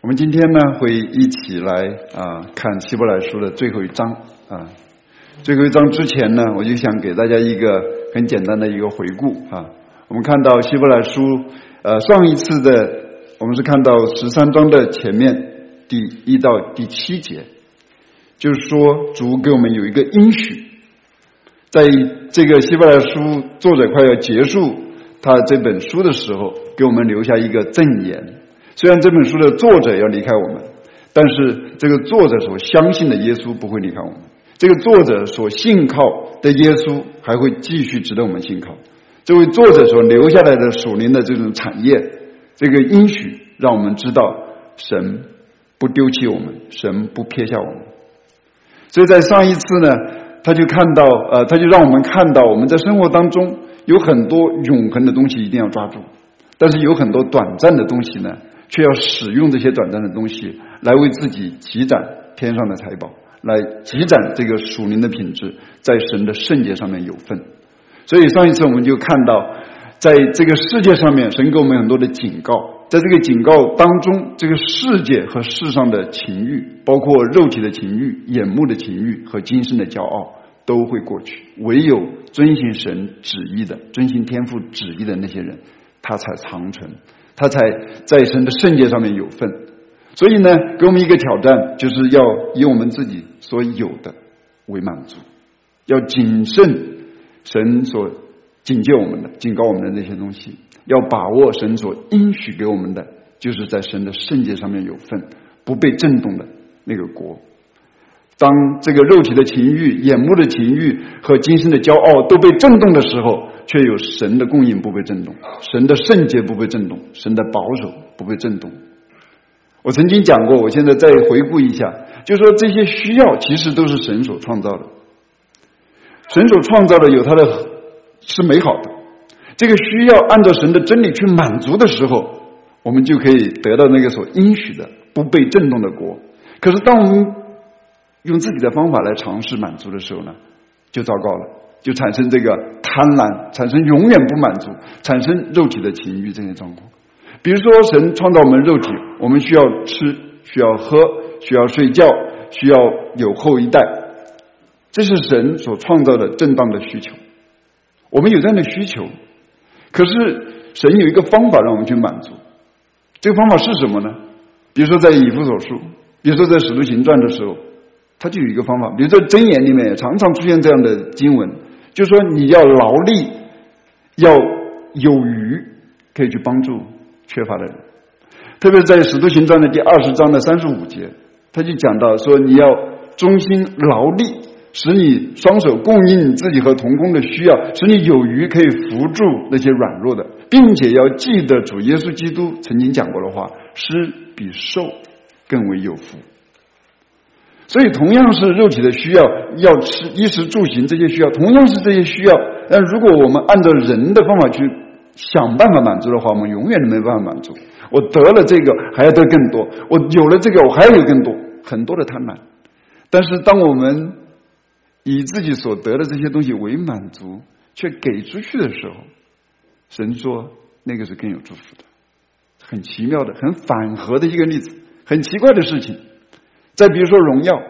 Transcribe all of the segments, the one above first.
我们今天呢会一起来看希伯来书的最后一章啊。最后一章之前呢，我就想给大家一个很简单的一个回顾啊。我们看到希伯来书上一次的我们是看到13章的前面第1到第7节，就是说主给我们有一个应许，在这个希伯来书作者快要结束他这本书的时候，给我们留下一个赠言。虽然这本书的作者要离开我们，但是这个作者所相信的耶稣不会离开我们，这个作者所信靠的耶稣还会继续值得我们信靠。这位作者所留下来的属灵的这种产业，这个应许让我们知道神不丢弃我们，神不撇下我们。所以在上一次呢，他就让我们看到我们在生活当中有很多永恒的东西一定要抓住，但是有很多短暂的东西呢，却要使用这些短暂的东西来为自己积攒天上的财宝，来积攒这个属灵的品质，在神的圣洁上面有份。所以上一次我们就看到，在这个世界上面，神给我们很多的警告，在这个警告当中，这个世界和世上的情欲，包括肉体的情欲、眼目的情欲和今生的骄傲都会过去，唯有遵行神旨意的、遵行天父旨意的那些人，他才长存，他才在神的圣洁上面有份。所以呢，给我们一个挑战，就是要以我们自己所有的为满足，要谨慎神所警戒我们的、警告我们的那些东西，要把握神所应许给我们的，就是在神的圣洁上面有份，不被震动的那个国。当这个肉体的情欲、眼目的情欲和今生的骄傲都被震动的时候，却有神的供应不被震动，神的圣洁不被震动，神的保守不被震动。我曾经讲过，我现在再回顾一下，就是说这些需要其实都是神所创造的，神所创造的有它的是美好的，这个需要按照神的真理去满足的时候，我们就可以得到那个所应许的不被震动的国。可是当我们用自己的方法来尝试满足的时候呢，就糟糕了，就产生这个贪婪，产生永远不满足，产生肉体的情欲这些状况。比如说神创造我们肉体，我们需要吃，需要喝，需要睡觉，需要有后一代，这是神所创造的正当的需求。我们有这样的需求，可是神有一个方法让我们去满足。这个方法是什么呢？比如说在以弗所书，比如说在使徒行传的时候，它就有一个方法。比如在箴言里面也常常出现这样的经文，就是说你要劳力，要有余，可以去帮助缺乏的人。特别是在使徒行传的第20章的35节，他就讲到说，你要忠心劳力，使你双手供应你自己和同工的需要，使你有余可以扶助那些软弱的，并且要记得主耶稣基督曾经讲过的话，施比受更为有福。所以同样是肉体的需要，要吃衣食住行这些需要，同样是这些需要，但如果我们按照人的方法去想办法满足的话，我们永远都没办法满足。我得了这个还要得更多，我有了这个我还要有更多，很多的贪婪。但是当我们以自己所得的这些东西为满足，却给出去的时候，神说那个是更有祝福的。很奇妙的、很反合的一个例子，很奇怪的事情。再比如说荣耀，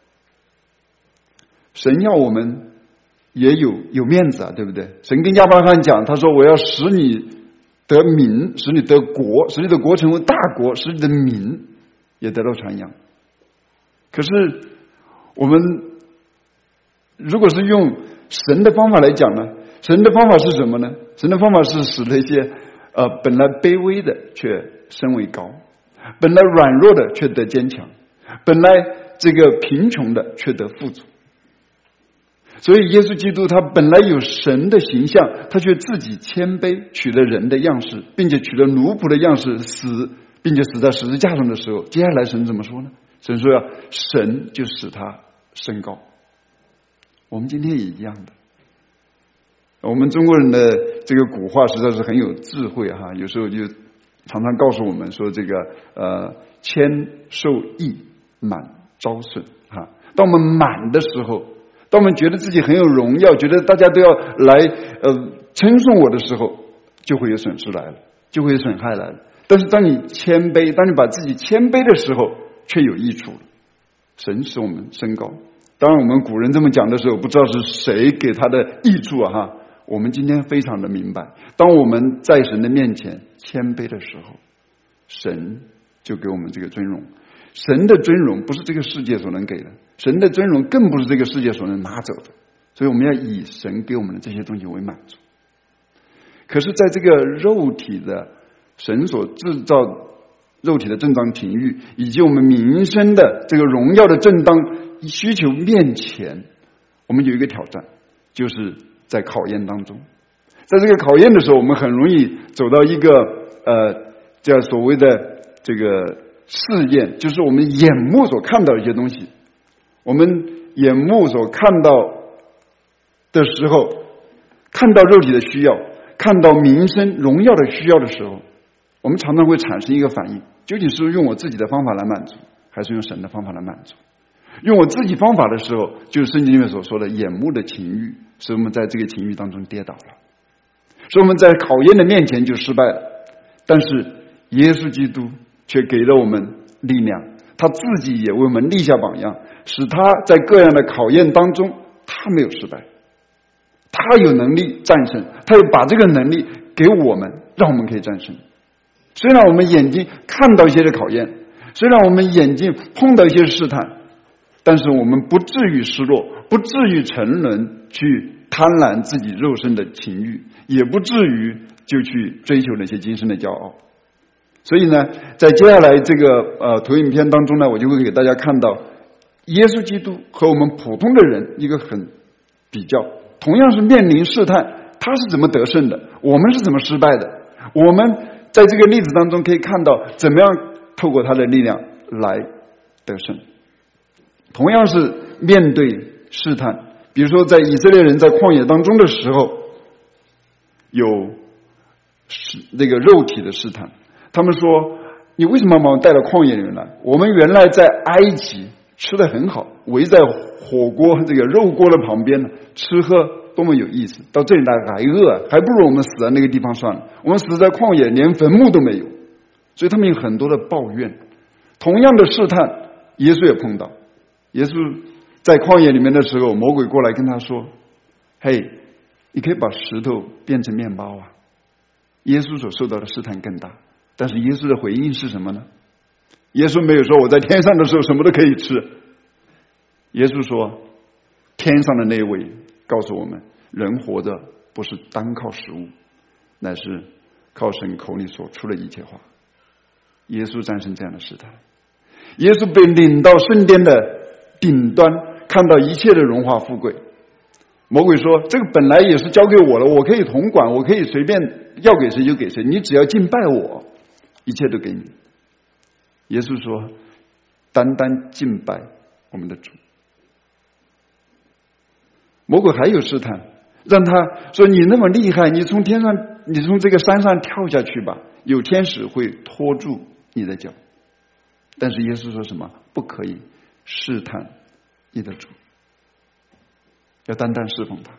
神要我们也有面子啊，对不对？神跟亚伯拉罕讲，他说我要使你得名，使你得国，使你的国成为大国，使你的名也得到传扬。可是我们如果是用神的方法来讲呢，神的方法是什么呢？神的方法是使那些本来卑微的却升为高，本来软弱的却得坚强，本来这个贫穷的却得富足。所以耶稣基督他本来有神的形象，他却自己谦卑，取了人的样式，并且取了奴仆的样式死，并且死在十字架上的时候，接下来神怎么说呢？神说神就使他升高。我们今天也一样的，我们中国人的这个古话实在是很有智慧哈，有时候就常常告诉我们说这个谦受益，满招损哈。当我们满的时候，当我们觉得自己很有荣耀，觉得大家都要来称颂我的时候，就会有损失来了，就会有损害来了。 但是当你谦卑，当你把自己谦卑的时候，却有益处了。神使我们升高。当然我们古人这么讲的时候，不知道是谁给他的益处啊哈。我们今天非常的明白，当我们在神的面前谦卑的时候，神就给我们这个尊荣。神的尊荣不是这个世界所能给的，神的尊荣更不是这个世界所能拿走的。所以我们要以神给我们的这些东西为满足。可是在这个肉体的神所制造肉体的正当情欲，以及我们民生的这个荣耀的正当需求面前，我们有一个挑战，就是在考验当中。在这个考验的时候，我们很容易走到一个叫所谓的这个试验，就是我们眼目所看到的一些东西。我们眼目所看到的时候，看到肉体的需要，看到民生荣耀的需要的时候，我们常常会产生一个反应，究竟是用我自己的方法来满足，还是用神的方法来满足？用我自己方法的时候，就是圣经里面所说的眼目的情欲，使我们在这个情欲当中跌倒了，使我们在考验的面前就失败了。但是耶稣基督却给了我们力量，他自己也为我们立下榜样，使他在各样的考验当中，他没有失败，他有能力战胜，他又把这个能力给我们，让我们可以战胜。虽然我们眼睛看到一些的考验，虽然我们眼睛碰到一些试探，但是我们不至于失落，不至于沉沦去贪婪自己肉身的情欲，也不至于就去追求那些今生的骄傲。所以呢，在接下来这个投影片当中呢，我就会给大家看到耶稣基督和我们普通的人一个很比较，同样是面临试探，他是怎么得胜的，我们是怎么失败的。我们在这个例子当中可以看到怎么样透过他的力量来得胜。同样是面对试探，比如说在以色列人在旷野当中的时候，有那个肉体的试探，他们说你为什么把我们带到旷野里面来？我们原来在埃及吃得很好，围在火锅这个肉锅的旁边呢，吃喝多么有意思，到这里来还饿，还不如我们死在那个地方算了，我们死在旷野连坟墓都没有。所以他们有很多的抱怨。同样的试探耶稣也碰到，耶稣在旷野里面的时候，魔鬼过来跟他说，嘿，你可以把石头变成面包啊。耶稣所受到的试探更大，但是耶稣的回应是什么呢？耶稣没有说我在天上的时候什么都可以吃，耶稣说天上的那位告诉我们，人活着不是单靠食物，乃是靠神口里所出的一切话。耶稣战胜这样的试探，耶稣被领到圣殿的顶端，看到一切的荣华富贵。魔鬼说这个本来也是交给我了，我可以统管，我可以随便要给谁就给谁，你只要敬拜我，一切都给你。耶稣说单单敬拜我们的主。魔鬼还有试探，让他说你那么厉害，你从天上，你从这个山上跳下去吧，有天使会拖住你的脚。但是耶稣说什么？不可以试探你的主，要单单侍奉他。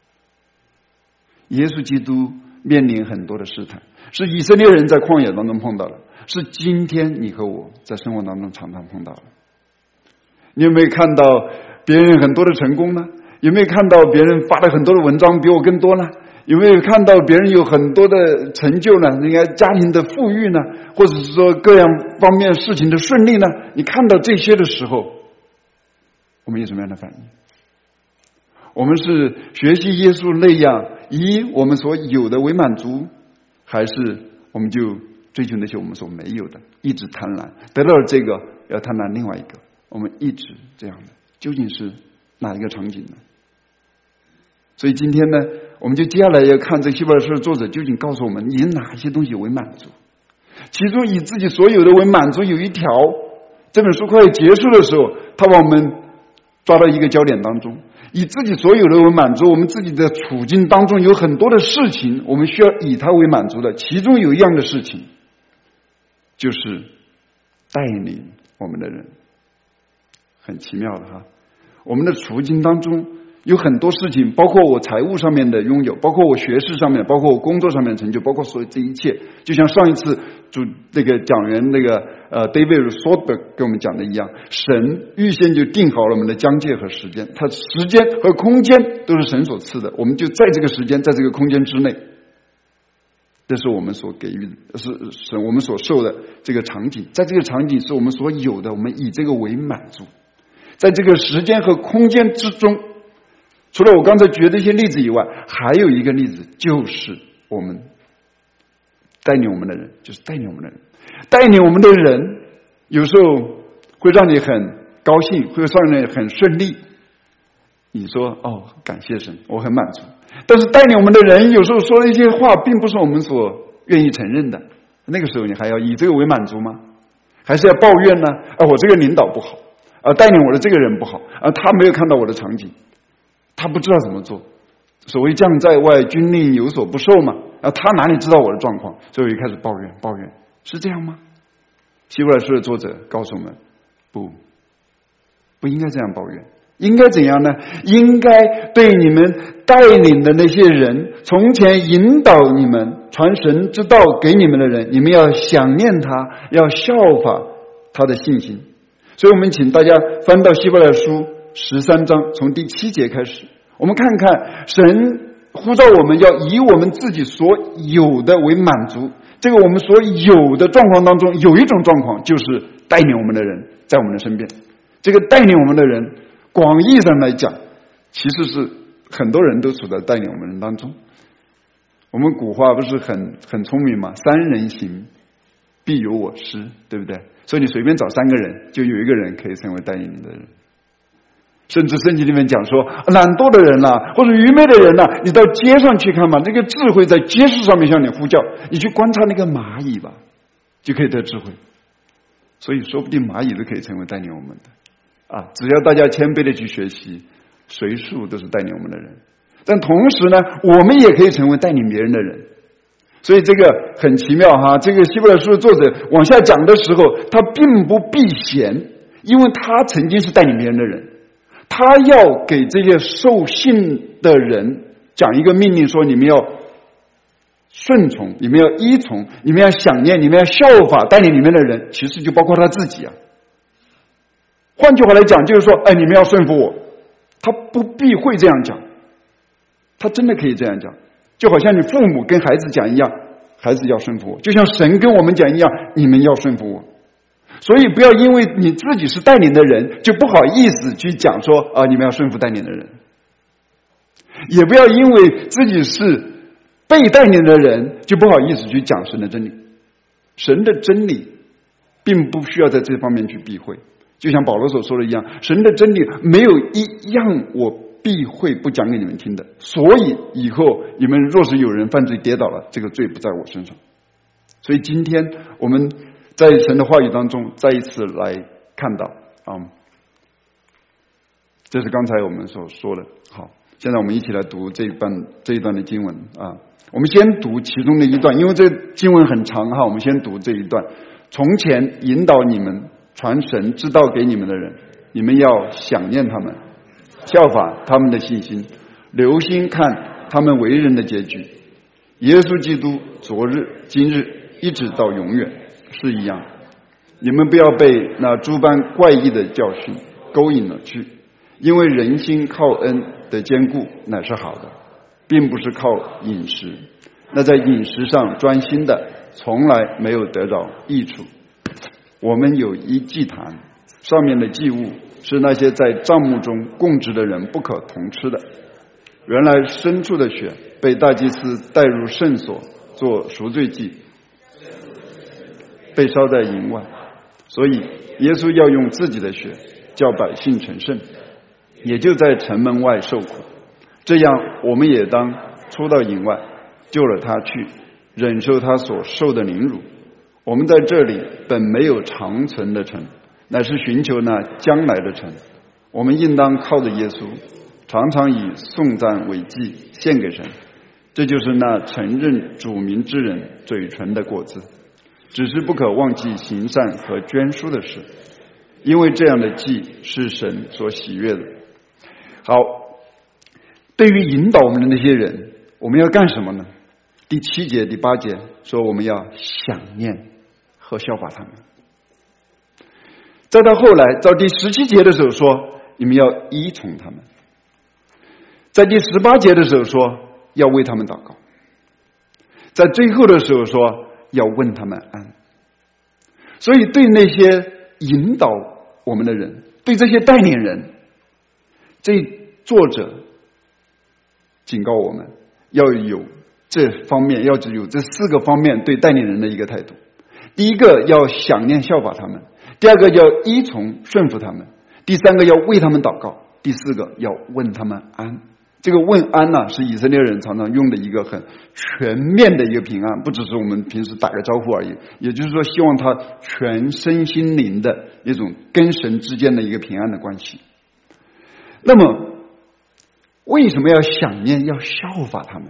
耶稣基督面临很多的试探，是以色列人在旷野当中碰到了，是今天你和我在生活当中常常碰到了。你有没有看到别人很多的成功呢？有没有看到别人发了很多的文章比我更多呢？有没有看到别人有很多的成就呢？应该家庭的富裕呢，或者是说各样方面事情的顺利呢？你看到这些的时候，我们有什么样的反应？我们是学习耶稣那样以我们所有的为满足，还是我们就追求那些我们所没有的，一直贪婪，得到了这个要贪婪另外一个，我们一直这样的，究竟是哪一个场景呢？所以今天呢，我们就接下来要看这希伯来书的作者究竟告诉我们以哪些东西为满足。其中以自己所有的为满足有一条，这本书快要结束的时候，他把我们抓到一个焦点当中，以自己所有的为满足。我们自己的处境当中有很多的事情我们需要以它为满足的，其中有一样的事情就是带领我们的人。很奇妙的哈，我们的处境当中有很多事情，包括我财务上面的拥有，包括我学识上面，包括我工作上面的成就，包括所有这一切，就像上一次那个讲员David Soderberg 跟我们讲的一样，神预先就定好了我们的疆界和时间，它时间和空间都是神所赐的，我们就在这个时间在这个空间之内，这是我们所给予的，是我们所受的这个场景，在这个场景是我们所有的，我们以这个为满足。在这个时间和空间之中，除了我刚才举的这些例子以外，还有一个例子，就是我们带领我们的人，带领我们的人有时候会让你很高兴，会让你很顺利，你说感谢神，我很满足。但是带领我们的人有时候说的一些话并不是我们所愿意承认的，那个时候你还要以这个为满足吗？还是要抱怨呢？我这个领导不好，带领我的这个人不好，他没有看到我的场景，他不知道怎么做。所谓将在外，军令有所不受嘛，他哪里知道我的状况？所以我就开始抱怨，是这样吗？希伯来书的作者告诉我们，不应该这样抱怨，应该怎样呢？应该对你们带领的那些人，从前引导你们传神之道给你们的人，你们要想念他，要效法他的信心。所以我们请大家翻到希伯来书13章，从第7节开始，我们看看神呼召我们要以我们自己所有的为满足。这个我们所有的状况当中，有一种状况就是带领我们的人在我们的身边。这个带领我们的人，广义上来讲，其实是很多人都处在带领我们人当中。我们古话不是很聪明吗？3人行，必有我师，对不对？所以你随便找3个人，就有一个人可以成为带领你的人。甚至圣经里面讲说，懒惰的人或者愚昧的人你到街上去看嘛，那个智慧在街市上面向你呼叫，你去观察那个蚂蚁吧，就可以得智慧。所以说不定蚂蚁都可以成为带领我们的只要大家谦卑的去学习，随处都是带领我们的人。但同时呢，我们也可以成为带领别人的人。所以这个很奇妙这个希伯来书的作者往下讲的时候，他并不避嫌，因为他曾经是带领别人的人。他要给这些受信的人讲一个命令，说你们要顺从，你们要依从，你们要想念，你们要效法带领你们的人，其实就包括他自己换句话来讲，就是说你们要顺服我。他不避讳这样讲，他真的可以这样讲，就好像你父母跟孩子讲一样，孩子要顺服我，就像神跟我们讲一样，你们要顺服我。所以不要因为你自己是带领的人就不好意思去讲说你们要顺服带领的人，也不要因为自己是被带领的人就不好意思去讲神的真理。神的真理并不需要在这方面去避讳，就像保罗所说的一样，神的真理没有一样我避讳不讲给你们听的，所以以后你们若是有人犯罪跌倒了，这个罪不在我身上。所以今天我们在神的话语当中再一次来看到这是刚才我们所说的。好，现在我们一起来读这一段的经文我们先读其中的一段，因为这经文很长我们先读这一段。从前引导你们传神之道给你们的人，你们要想念他们，效法他们的信心，留心看他们为人的结局。耶稣基督昨日今日一直到永远是一样。你们不要被那诸般怪异的教训勾引了去，因为人心靠恩的坚固乃是好的，并不是靠饮食。那在饮食上专心的从来没有得着益处。我们有一祭坛，上面的祭物是那些在帐幕中供职的人不可同吃的。原来牲畜的血被大祭司带入圣所做赎罪祭，被烧在营外，所以耶稣要用自己的血叫百姓成圣，也就在城门外受苦。这样我们也当出到营外，救了他去，忍受他所受的凌辱。我们在这里本没有长存的城，乃是寻求那将来的城。我们应当靠着耶稣，常常以颂赞为祭献给神，这就是那承认主名之人嘴唇的果子。只是不可忘记行善和捐书的事，因为这样的祭是神所喜悦的。好，对于引导我们的那些人，我们要干什么呢？第7节第8节说我们要想念和效法他们。再到后来，到第17节的时候说，你们要依从他们。在第18节的时候说，要为他们祷告。在最后的时候说，要问他们安。所以对那些引导我们的人，对这些带领人，这作者警告我们要有这方面，要有这4个方面对带领人的一个态度。第一个要想念效法他们，第二个要依从顺服他们，第3个要为他们祷告，第4个要问他们安。这个问安呢，是以色列人常常用的一个很全面的一个平安，不只是我们平时打个招呼而已，也就是说希望他全身心灵的一种跟神之间的一个平安的关系。那么为什么要想念，要效法他们？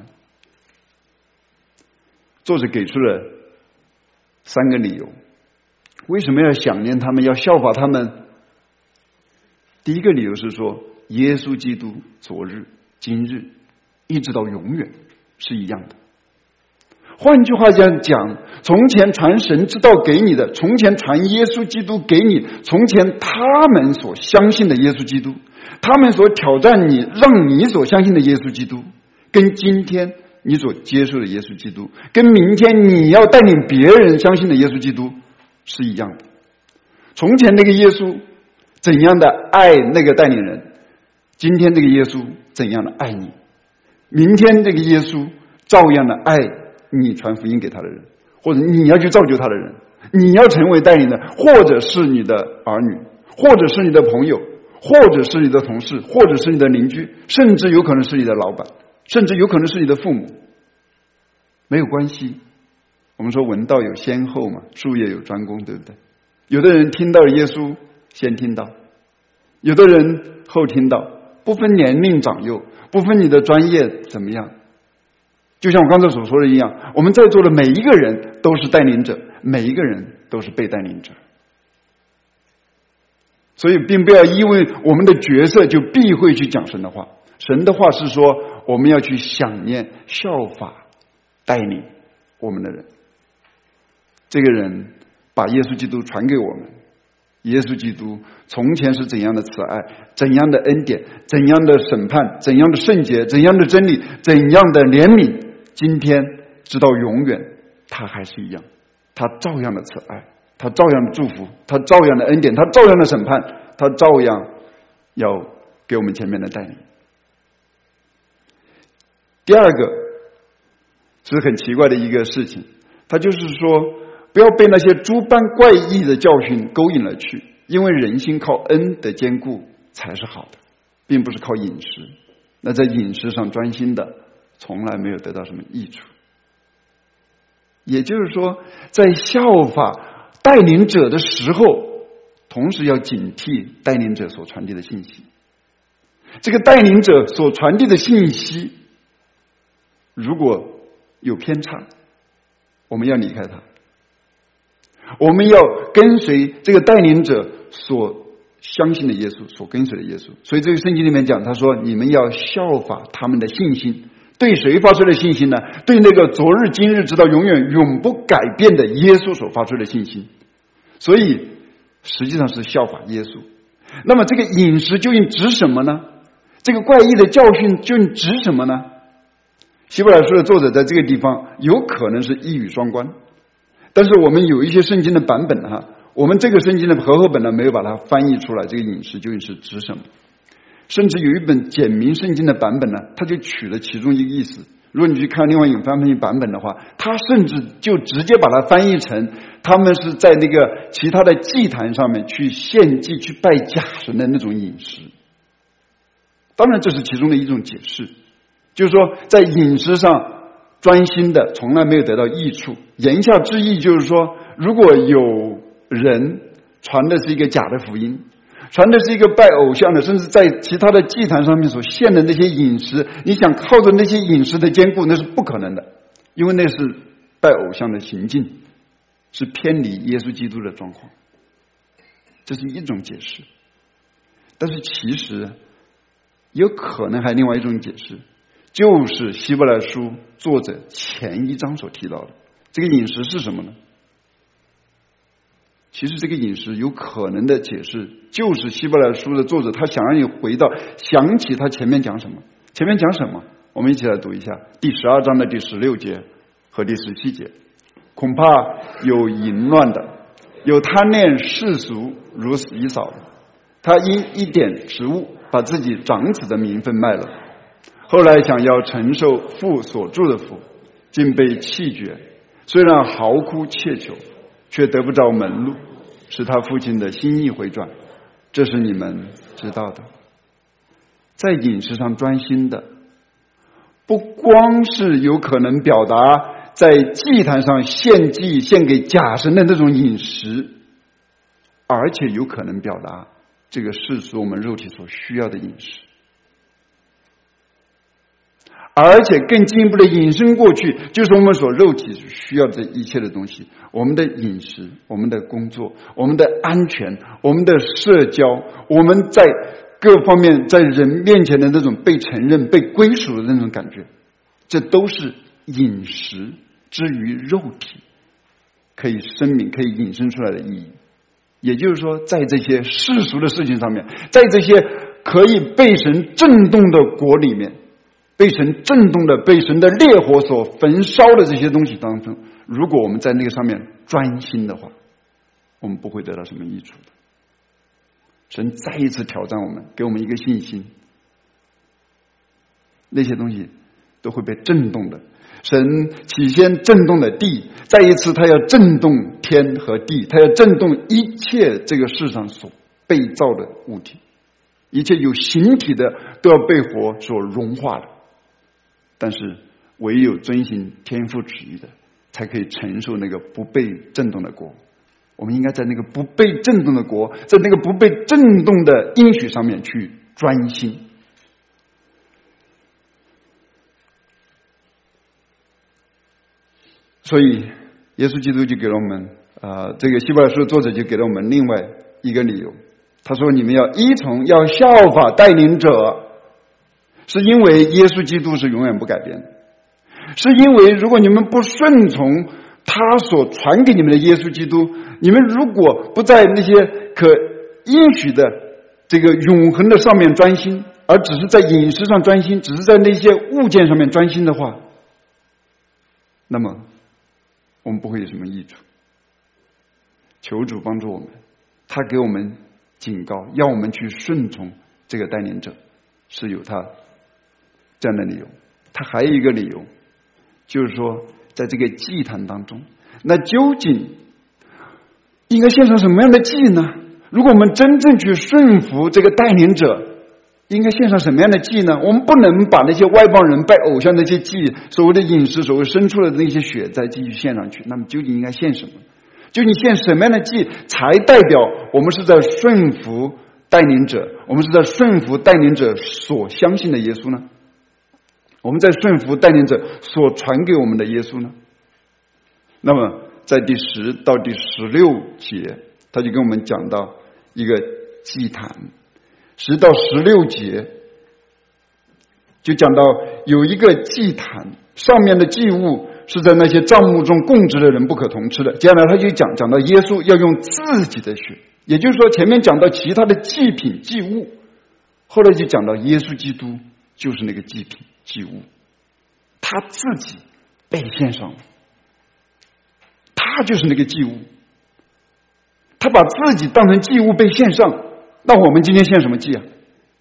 作者给出了3个理由。为什么要想念他们，要效法他们？第一个理由是说，耶稣基督昨日今日一直到永远是一样的。换句话讲，从前传神之道给你的，从前传耶稣基督给你，从前他们所相信的耶稣基督，他们所挑战你让你所相信的耶稣基督，跟今天你所接受的耶稣基督，跟明天你要带领别人相信的耶稣基督是一样的。从前那个耶稣怎样的爱那个带领人，今天这个耶稣怎样的爱你，明天这个耶稣照样的爱你传福音给他的人，或者你要去造就他的人，你要成为带领的，或者是你的儿女，或者是你的朋友，或者是你的同事，或者是你的邻居，甚至有可能是你的老板，甚至有可能是你的父母，没有关系。我们说闻道有先后嘛，术业有专攻，对不对？有的人听到耶稣先听到，有的人后听到，不分年龄长幼，不分你的专业怎么样。就像我刚才所说的一样，我们在座的每一个人都是带领者，每一个人都是被带领者。所以并不要因为我们的角色就避讳去讲神的话。神的话是说，我们要去想念效法带领我们的人。这个人把耶稣基督传给我们，耶稣基督从前是怎样的慈爱，怎样的恩典，怎样的审判，怎样的圣洁，怎样的真理，怎样的怜悯，今天直到永远他还是一样，他照样的慈爱，他照样的祝福，他照样的恩典，他照样的审判，他照样要给我们前面的带领。第二个是很奇怪的一个事情，他就是说不要被那些诸般怪异的教训勾引了去，因为人心靠恩的坚固才是好的，并不是靠饮食。那在饮食上专心的从来没有得到什么益处。也就是说，在效法带领者的时候，同时要警惕带领者所传递的信息。这个带领者所传递的信息如果有偏差，我们要离开他，我们要跟随这个带领者所相信的耶稣，所跟随的耶稣。所以这个圣经里面讲，他说你们要效法他们的信心。对谁发出的信心呢？对那个昨日今日直到永远永不改变的耶稣所发出的信心。所以实际上是效法耶稣。那么这个饮食究竟指什么呢？这个怪异的教训究竟指什么呢？希伯来书的作者在这个地方有可能是一语双关，但是我们有一些圣经的版本我们这个圣经的和合本呢没有把它翻译出来，这个饮食究竟是指什么。甚至有一本简明圣经的版本呢，它就取了其中一个意思。如果你去看另外一种翻译版本的话，它甚至就直接把它翻译成他们是在那个其他的祭坛上面去献祭去拜假神的那种饮食。当然这是其中的一种解释，就是说在饮食上专心的从来没有得到益处。言下之意就是说，如果有人传的是一个假的福音，传的是一个拜偶像的，甚至在其他的祭坛上面所献的那些饮食，你想靠着那些饮食的坚固，那是不可能的，因为那是拜偶像的行径，是偏离耶稣基督的状况。这是一种解释。但是其实有可能还有另外一种解释，就是希伯来书作者前一章所提到的。这个饮食是什么呢？ 其实这个饮食有可能的解释，就是希伯来书的作者他想让你想起他前面讲什么。前面讲什么？我们一起来读一下第12章的第16节和第17节。恐怕有淫乱的，有贪恋世俗如以扫的，他因一点食物把自己长子的名分卖了，后来想要承受父所祝的福，竟被弃绝，虽然嚎哭切求，却得不着门路，使他父亲的心意回转，这是你们知道的。在饮食上专心的，不光是有可能表达在祭坛上献祭献给假神的那种饮食，而且有可能表达这个世俗我们肉体所需要的饮食，而且更进一步的引申过去，就是我们所肉体需要的一切的东西，我们的饮食，我们的工作，我们的安全，我们的社交，我们在各方面在人面前的那种被承认被归属的那种感觉，这都是饮食之于肉体可以声明可以引申出来的意义。也就是说，在这些世俗的事情上面，在这些可以被神震动的国里面，被神震动的被神的烈火所焚烧的这些东西当中，如果我们在那个上面专心的话，我们不会得到什么益处的。神再一次挑战我们，给我们一个信心，那些东西都会被震动的。神起先震动了地，再一次他要震动天和地，他要震动一切这个世上所被造的物体，一切有形体的都要被火所融化的。但是唯有遵行天父旨意的，才可以承受那个不被震动的国。我们应该在那个不被震动的国，在那个不被震动的应许上面去专心。所以耶稣基督就给了我们这个希伯来书的作者就给了我们另外一个理由，他说你们要依从，要效法带领者，是因为耶稣基督是永远不改变的，是因为如果你们不顺从他所传给你们的耶稣基督，你们如果不在那些可应许的这个永恒的上面专心，而只是在饮食上专心，只是在那些物件上面专心的话，那么我们不会有什么益处。求主帮助我们，他给我们警告，要我们去顺从这个带领者，是有他这样的理由。他还有一个理由，就是说在这个祭坛当中，那究竟应该献上什么样的祭呢？如果我们真正去顺服这个带领者，应该献上什么样的祭呢？我们不能把那些外邦人拜偶像的那些祭，所谓的饮食，所谓生出来的那些血再继续献上去，那么究竟应该献什么？究竟献什么样的祭才代表我们是在顺服带领者，我们是在顺服带领者所相信的耶稣呢？我们在顺服带领者所传给我们的耶稣呢？那么在第10到第16节，他就跟我们讲到一个祭坛。10到16节就讲到有一个祭坛，上面的祭物是在那些帐幕中供职的人不可同吃的。接下来他就讲到耶稣要用自己的血，也就是说前面讲到其他的祭品祭物，后来就讲到耶稣基督就是那个祭品祭物，他自己被献上了，他就是那个祭物，他把自己当成祭物被献上。那我们今天献什么祭啊？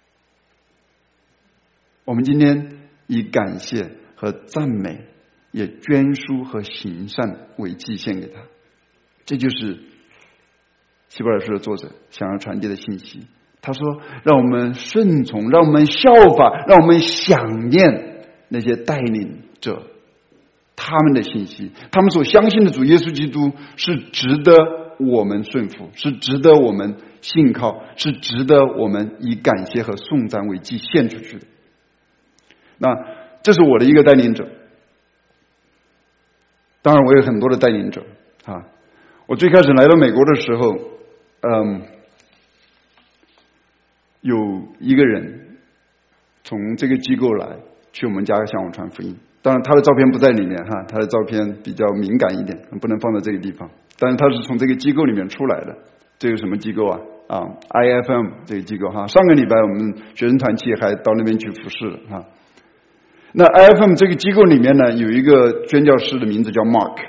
我们今天以感谢和赞美，也捐书和行善为祭献给他。这就是希伯来书的作者想要传递的信息。他说让我们顺从，让我们效法，让我们想念那些带领者他们的信息，他们所相信的主耶稣基督是值得我们顺服，是值得我们信靠，是值得我们以感谢和颂赞为祭献出去的。那这是我的一个带领者，当然我有很多的带领者啊。我最开始来到美国的时候，有一个人从这个机构来去我们家向我传福音当然他的照片不在里面哈，他的照片比较敏感一点，不能放在这个地方。但是他是从这个机构里面出来的，这个什么机构啊？IFM 这个机构哈。上个礼拜我们学生团契还到那边去服侍了哈。那 IFM 这个机构里面呢，有一个宣教师的名字叫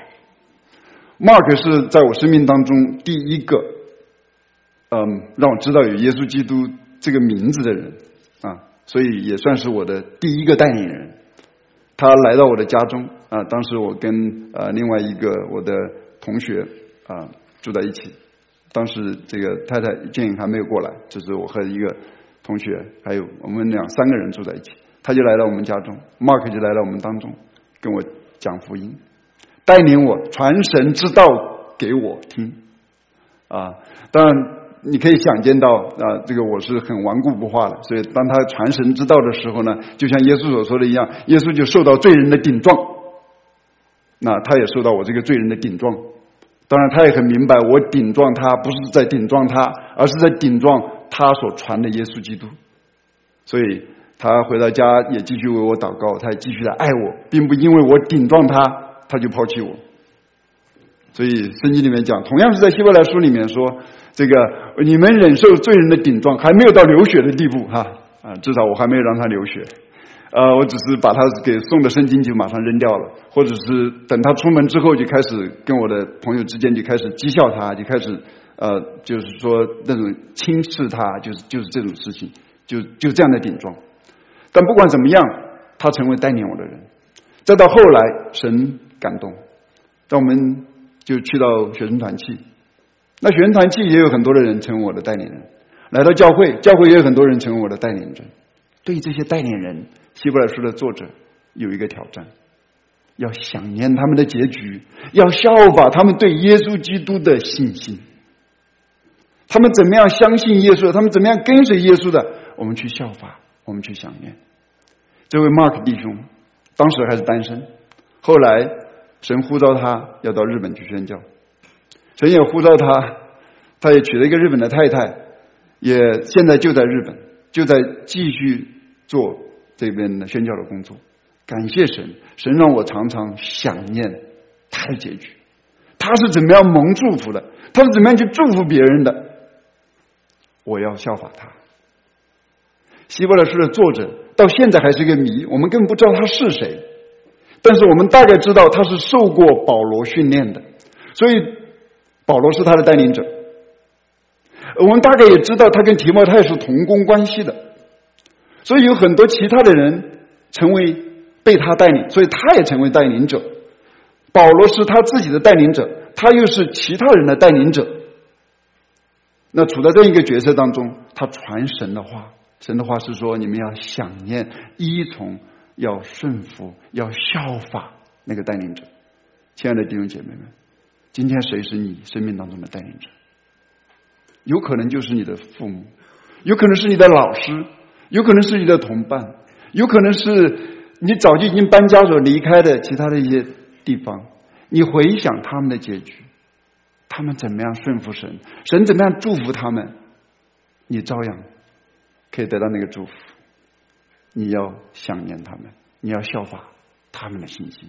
Mark 是在我生命当中第一个让我知道有耶稣基督这个名字的人啊，所以也算是我的第一个带领人。他来到我的家中啊，当时我跟另外一个我的同学住在一起，当时这个太太建议还没有过来，就是我和一个同学还有我们2-3个人住在一起，他就来到我们家中， Mark 就来到我们当中跟我讲福音，带领我传神之道给我听啊。当然你可以想见到这个我是很顽固不化的，所以当他传神之道的时候呢，就像耶稣所说的一样，耶稣就受到罪人的顶撞，那他也受到我这个罪人的顶撞。当然他也很明白，我顶撞他不是在顶撞他，而是在顶撞他所传的耶稣基督。所以他回到家也继续为我祷告，他也继续的爱我，并不因为我顶撞他他就抛弃我。所以圣经里面讲，同样是在希伯来书里面说，这个你们忍受罪人的顶撞，还没有到流血的地步至少我还没有让他流血，我只是把他给送的圣经就马上扔掉了，或者是等他出门之后就开始跟我的朋友之间就开始讥笑他，就开始就是说那种轻视他，就是这种事情，就这样的顶撞。但不管怎么样，他成为带领我的人。再到后来神感动，让我们就去到学生团契，那学生团契也有很多的人成为我的带领人，来到教会也有很多人成为我的带领人。对这些带领人，希伯来书的作者有一个挑战，要想念他们的结局，要效法他们对耶稣基督的信心，他们怎么样相信耶稣，他们怎么样跟随耶稣的，我们去效法，我们去想念。这位 Mark 弟兄当时还是单身，后来神呼召他要到日本去宣教，神也呼召他也娶了一个日本的太太，也现在就在日本，就在继续做这边的宣教的工作。感谢神，神让我常常想念他的结局，他是怎么样蒙祝福的，他是怎么样去祝福别人的，我要效法他。希伯来书的作者到现在还是一个谜，我们根本不知道他是谁，但是我们大概知道他是受过保罗训练的，所以保罗是他的带领者。我们大概也知道他跟提摩太是同工关系的，所以有很多其他的人成为被他带领，所以他也成为带领者。保罗是他自己的带领者，他又是其他人的带领者。那处在这样一个角色当中，他传神的话，神的话是说，你们要想念、依从、要顺服、要效法那个带领者。亲爱的弟兄姐妹们，今天谁是你生命当中的带领者？有可能就是你的父母，有可能是你的老师，有可能是你的同伴，有可能是你早就已经搬家所离开的其他的一些地方。你回想他们的结局，他们怎么样顺服神，神怎么样祝福他们，你照样可以得到那个祝福。你要想念他们，你要效法他们的信心。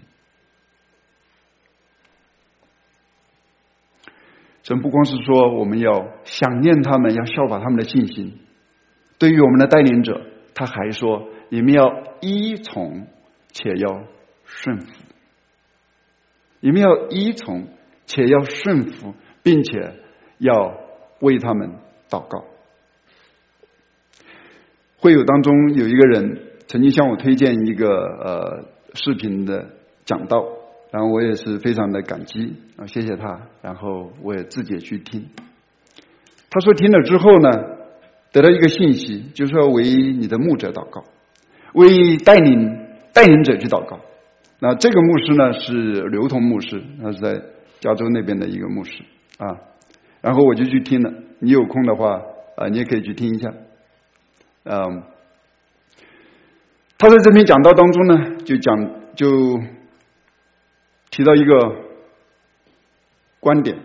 神不光是说我们要想念他们，要效法他们的信心，对于我们的带领者，他还说你们要依从且要顺服，你们要依从且要顺服，并且要为他们祷告。会友当中有一个人曾经向我推荐一个视频的讲道，然后我也是非常的感激谢谢他，然后我也自己也去听。他说听了之后呢，得到一个信息，就是要为你的牧者祷告，为带领者去祷告。那这个牧师呢是刘同牧师，他是在加州那边的一个牧师然后我就去听了，你有空的话你也可以去听一下。他在这篇讲道当中呢，就提到一个观点。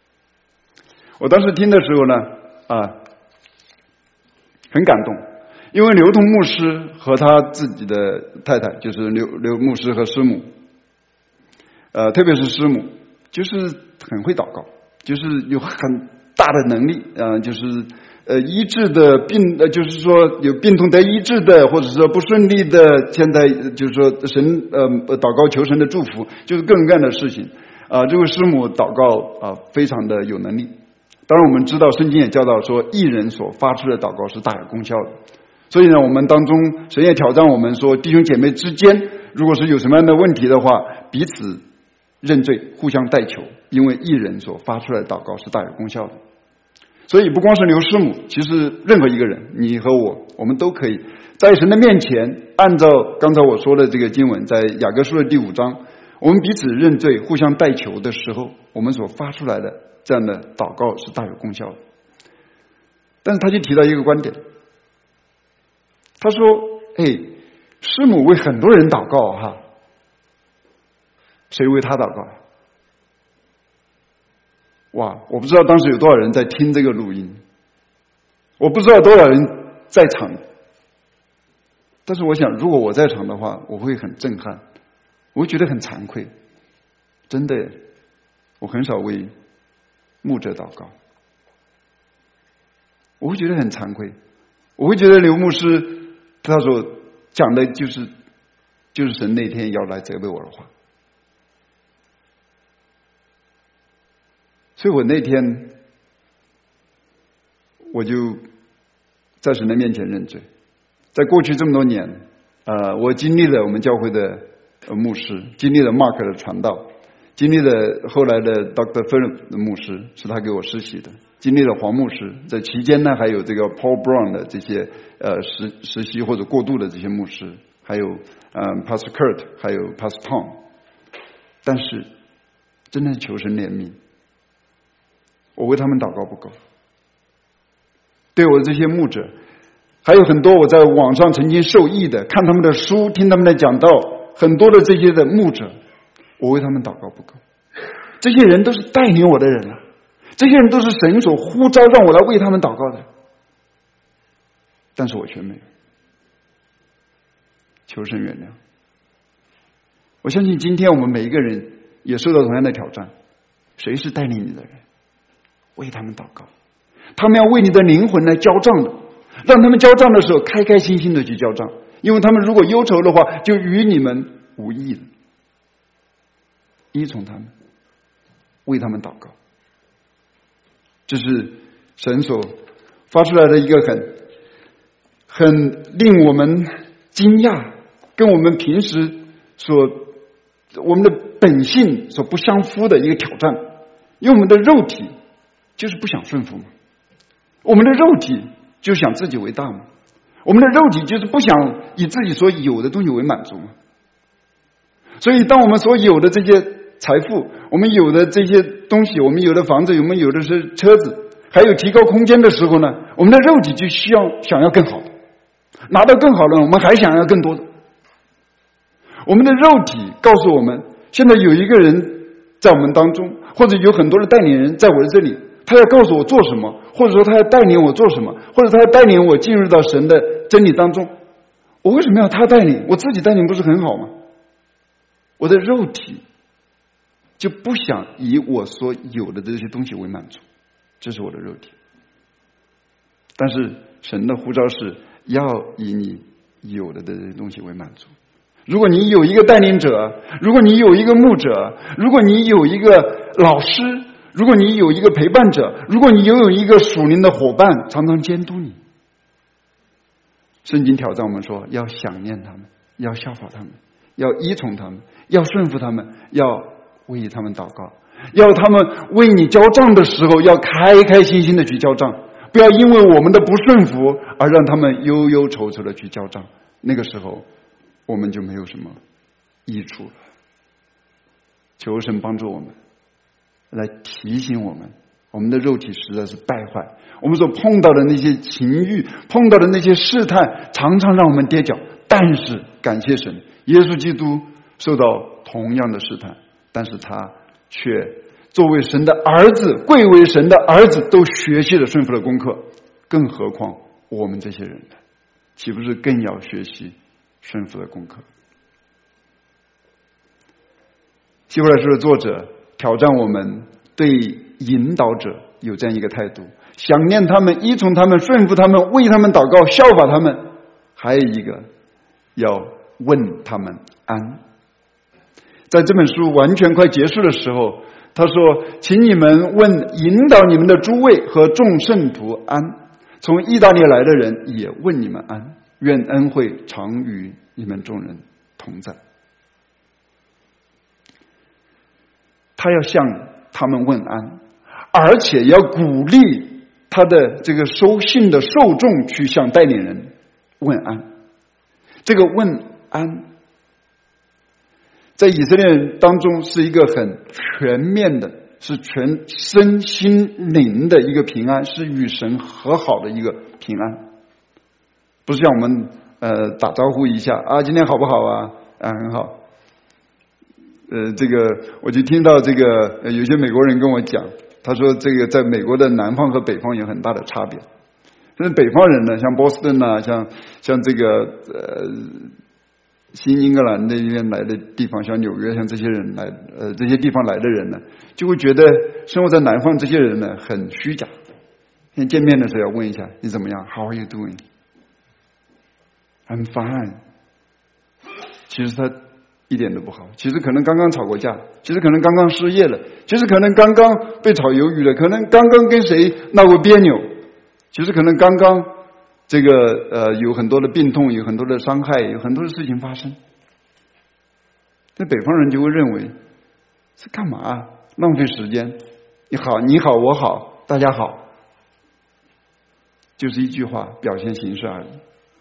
我当时听的时候呢很感动， 因为刘同牧师和他自己的太太，就是刘牧师和师母，特别是师母，就是很会祷告，就是有很大的能力，就是医治的病，就是说有病痛得医治的，或者说不顺利的，现在就是说神祷告求神的祝福，就是各种各样的事情。这位师母祷告非常的有能力。当然我们知道圣经也教导说，义人所发出的祷告是大有功效的。所以呢，我们当中神也挑战我们说，弟兄姐妹之间，如果是有什么样的问题的话，彼此认罪，互相代求，因为义人所发出来的祷告是大有功效的。所以不光是刘师母，其实任何一个人，你和我们都可以在神的面前，按照刚才我说的这个经文，在雅各书的第5章，我们彼此认罪，互相代求的时候，我们所发出来的这样的祷告是大有功效的。但是他就提到一个观点，他说师母为很多人祷告哈，谁为他祷告？哇，我不知道当时有多少人在听这个录音，我不知道多少人在场，但是我想如果我在场的话，我会很震撼，我会觉得很惭愧，真的，我很少为牧者祷告，我会觉得很惭愧，我会觉得刘牧师他所讲的就是神那天要来责备我的话。所以我那天我就在神的面前认罪。在过去这么多年我经历了我们教会的牧师，经历了 Mark 的传道，经历了后来的 Dr. Philip 的牧师，是他给我施洗的，经历了黄牧师，在期间呢还有这个 Paul Brown 的这些实习或者过渡的这些牧师，还有Pastor Kurt， 还有 Pastor Tom。 但是真的求神怜悯，我为他们祷告不够，对我的这些牧者，还有很多我在网上曾经受益的，看他们的书，听他们的讲道，很多的这些的牧者，我为他们祷告不够。这些人都是带领我的人啊，这些人都是神所呼召让我来为他们祷告的，但是我却没有。求神原谅。我相信今天我们每一个人也受到同样的挑战，谁是带领你的人？为他们祷告，他们要为你的灵魂来交账的，让他们交账的时候开开心心的去交账，因为他们如果忧愁的话，就与你们无益了。依从他们，为他们祷告，这是神所发出来的一个很令我们惊讶，跟我们平时我们的本性所不相符的一个挑战。因为我们的肉体就是不想顺服嘛，我们的肉体就想自己为大嘛，我们的肉体就是不想以自己所有的东西为满足嘛。所以当我们所有的这些财富，我们有的这些东西，我们有的房子，我们有的是车子，还有提高空间的时候呢，我们的肉体就想要更好的，拿到更好的，我们还想要更多的。我们的肉体告诉我们，现在有一个人在我们当中，或者有很多的带领人在我的这里，他要告诉我做什么，或者说他要带领我做什么，或者他要带领我进入到神的真理当中。我为什么要他带领？我自己带领不是很好吗？我的肉体就不想以我所有的这些东西为满足，这是我的肉体。但是神的呼召是要以你有的这些东西为满足。如果你有一个带领者，如果你有一个牧者，如果你有一个老师，如果你有一个陪伴者，如果你拥有一个属灵的伙伴常常监督你，圣经挑战我们说要想念他们，要效法他们，要依从他们，要顺服他们，要为他们祷告，要他们为你交账的时候要开开心心的去交账，不要因为我们的不顺服而让他们忧忧愁愁的去交账，那个时候我们就没有什么益处了。求神帮助我们，来提醒我们，我们的肉体实在是败坏，我们所碰到的那些情欲，碰到的那些试探，常常让我们跌脚。但是感谢神，耶稣基督受到同样的试探，但是他却作为神的儿子，贵为神的儿子，都学习了顺服的功课，更何况我们这些人呢？ 岂不是更要学习顺服的功课？希伯来书的作者挑战我们对引导者有这样一个态度，想念他们，依从他们，顺服他们，为他们祷告，效法他们。还有一个，要问他们安。在这本书完全快结束的时候，他说，请你们问引导你们的诸位和众圣徒安，从意大利来的人也问你们安，愿恩惠常与你们众人同在。他要向他们问安，而且要鼓励他的这个收信的受众去向带领人问安。这个问安在以色列人当中是一个很全面的，是全身心灵的一个平安，是与神和好的一个平安。不是像我们打招呼一下啊，今天好不好啊？啊，很好。这个我就听到这个有些美国人跟我讲，他说这个在美国的南方和北方有很大的差别。但是北方人呢，像波士顿啊，像这个新英格兰那边来的地方，像纽约，像这些人来这些地方来的人呢，就会觉得生活在南方这些人呢很虚假。见面的时候要问一下你怎么样 ，How are you doing? I'm fine。其实他一点都不好，其实可能刚刚吵过架，其实可能刚刚失业了，其实可能刚刚被炒鱿鱼了，可能刚刚跟谁闹过别扭，其实可能刚刚这个有很多的病痛，有很多的伤害，有很多的事情发生。那北方人就会认为是干嘛浪费时间，你好你好我好大家好，就是一句话，表现形式而已。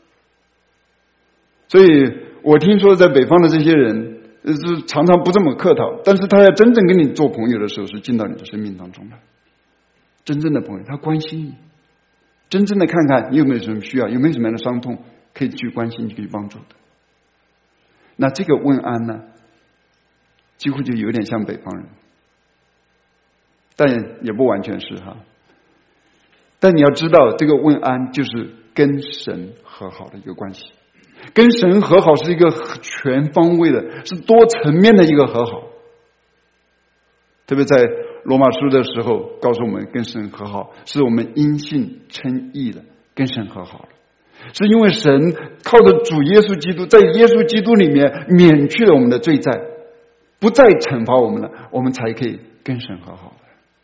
所以我听说在北方的这些人是常常不这么客套，但是他要真正跟你做朋友的时候，是进到你的生命当中的真正的朋友，他关心你，真正的看看你有没有什么需要，有没有什么样的伤痛可以去关心，可以帮助的。那这个问安呢，几乎就有点像北方人，但也不完全是哈。但你要知道，这个问安就是跟神和好的一个关系。跟神和好是一个全方位的，是多层面的一个和好。特别在罗马书的时候告诉我们，跟神和好是我们因信称义了，跟神和好了，是因为神靠着主耶稣基督，在耶稣基督里面免去了我们的罪债，不再惩罚我们了，我们才可以跟神和好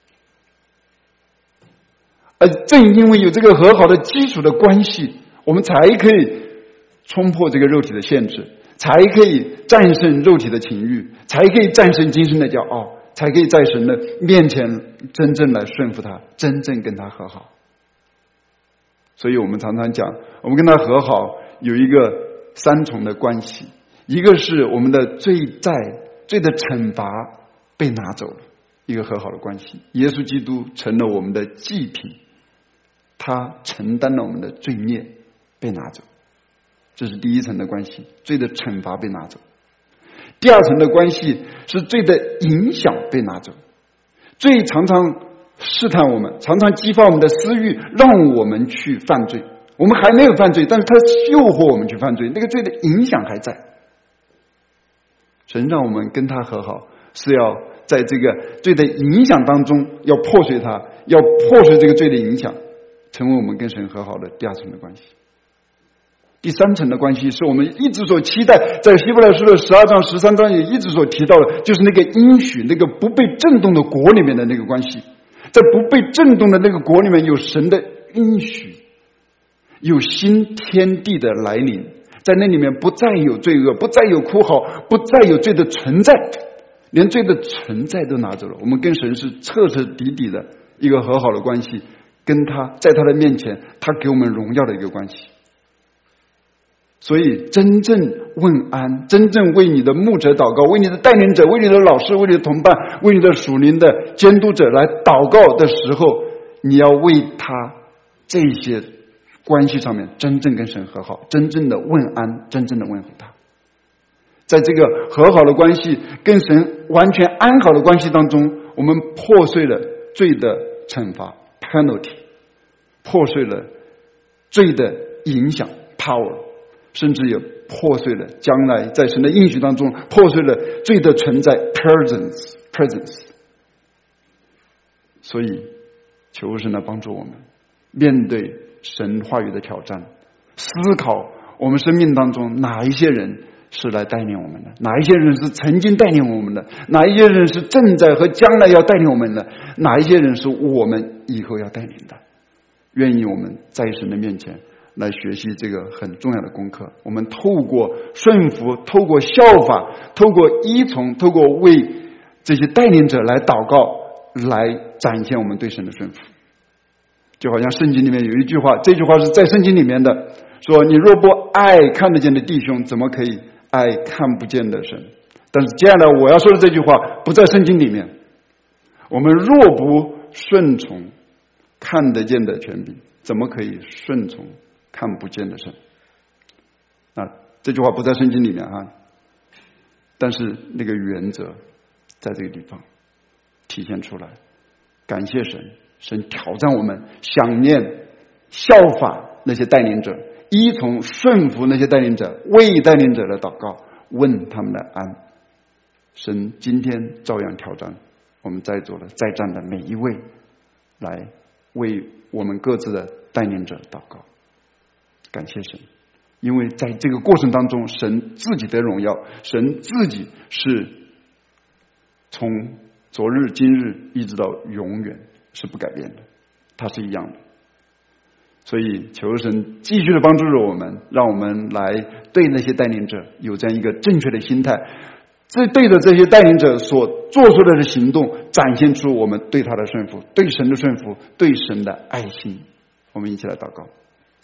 的。而正因为有这个和好的基础的关系，我们才可以冲破这个肉体的限制，才可以战胜肉体的情欲，才可以战胜今生的骄傲，才可以在神的面前真正来顺服他，真正跟他和好。所以我们常常讲，我们跟他和好有一个三重的关系，一个是我们的罪债、罪的惩罚被拿走了，一个和好的关系。耶稣基督成了我们的祭品，他承担了我们的罪孽被拿走，这是第一层的关系，罪的惩罚被拿走。第二层的关系是罪的影响被拿走，罪常常试探我们，常常激发我们的私欲，让我们去犯罪。我们还没有犯罪，但是他诱惑我们去犯罪，那个罪的影响还在。神让我们跟他和好，是要在这个罪的影响当中要破碎它，要破碎这个罪的影响，成为我们跟神和好的第二层的关系。第三层的关系是我们一直所期待，在希伯来书的12章13章也一直所提到的，就是那个应许，那个不被震动的国里面的那个关系。在不被震动的那个国里面，有神的应许，有新天地的来临，在那里面不再有罪恶，不再有哭嚎，不再有罪的存在，连罪的存在都拿走了。我们跟神是彻彻底底的一个和好的关系，跟他在他的面前，他给我们荣耀的一个关系。所以真正问安，真正为你的牧者祷告，为你的带领者，为你的老师，为你的同伴，为你的属灵的监督者来祷告的时候，你要为他这些关系上面真正跟神和好，真正的问安，真正的问候他。在这个和好的关系跟神完全安好的关系当中，我们破碎了罪的惩罚 penalty， 破碎了罪的影响 power， 甚至也破碎了将来在神的应许当中破碎了罪的存在 presence。 所以求神来帮助我们面对神话语的挑战，思考我们生命当中哪一些人是来带领我们的，哪一些人是曾经带领我们的，哪一些人是正在和将来要带领我们的，哪一些人是我们以后要带领的。愿意我们在神的面前来学习这个很重要的功课，我们透过顺服，透过效法，透过依从，透过为这些带领者来祷告，来展现我们对神的顺服。就好像圣经里面有一句话，这句话是在圣经里面的，说你若不爱看得见的弟兄，怎么可以爱看不见的神？但是接下来我要说的这句话不在圣经里面。我们若不顺从看得见的权柄，怎么可以顺从看不见的神？这句话不在圣经里面啊，但是那个原则在这个地方体现出来。感谢神，神挑战我们想念效法那些带领者，依从顺服那些带领者，为带领者的祷告，问他们的安。神今天照样挑战我们在座的在站的每一位，来为我们各自的带领者祷告。感谢神，因为在这个过程当中，神自己的荣耀，神自己是从昨日今日一直到永远是不改变的，它是一样的。所以求神继续的帮助着我们，让我们来对那些带领者有这样一个正确的心态，对着这些带领者所做出来的行动，展现出我们对他的顺服，对神的顺服，对神的爱心。我们一起来祷告。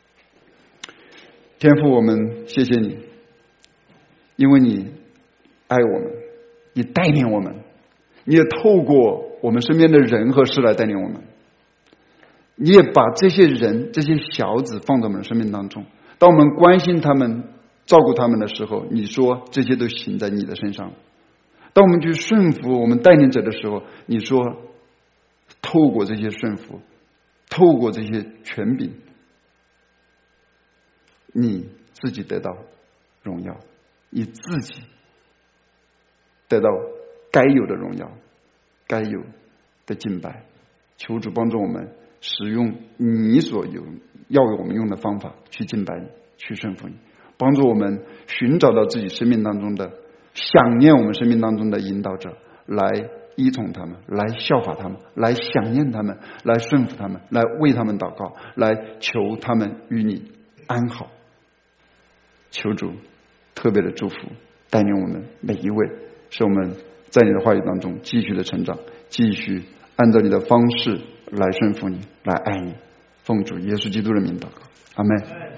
天父，我们谢谢你，因为你爱我们，你带领我们，你也透过我们身边的人和事来带领我们，你也把这些人这些小子放在我们的生命当中。当我们关心他们照顾他们的时候，你说这些都行在你的身上。当我们去顺服我们带领者的时候，你说透过这些顺服，透过这些权柄，你自己得到荣耀，你自己得到该有的荣耀，该有的敬拜。求主帮助我们使用你所有要我们用的方法去敬拜你，去顺服你，帮助我们寻找到自己生命当中的，想念我们生命当中的引导者，来依从他们，来效法他们，来想念他们，来顺服他们，来为他们祷告，来求他们与你安好。求主特别的祝福带领我们每一位，使我们在你的话语当中继续的成长，继续按照你的方式来顺服你，来爱你。奉主耶稣基督的名祷告，阿们。